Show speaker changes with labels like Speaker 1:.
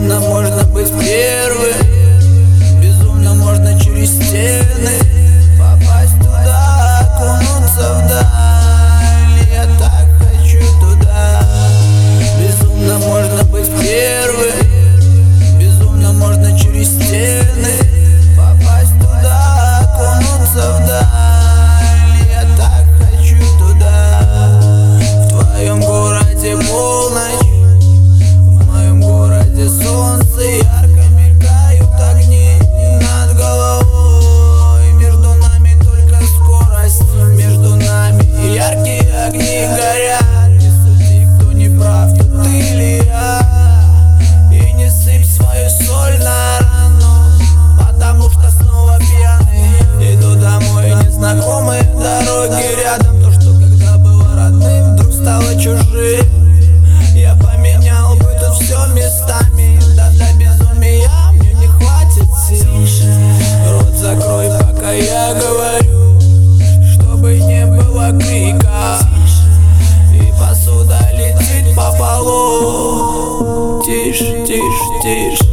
Speaker 1: Безумно можно быть первым, безумно можно через стены попасть туда, окунуться вдаль. Я так хочу туда. Безумно можно быть первым, безумно можно через стены попасть туда, окунуться вдаль. Я так хочу туда. В твоем городе полночь, в моем городе солнце, ярко мелькают огни над головой. Между нами только скорость, между нами яркие огни горят. Не суди, кто не прав, тут ты или я, и не сыпь свою соль на рану, потому что снова пьяный иду домой. Незнакомые дороги рядом, то, что когда было родным, вдруг стало чужим. Я поменял бы тут все местами, да для безумия мне не хватит сил. Рот закрой, пока я говорю, чтобы не было крика, и посуда летит по полу. Тише, тише, тише.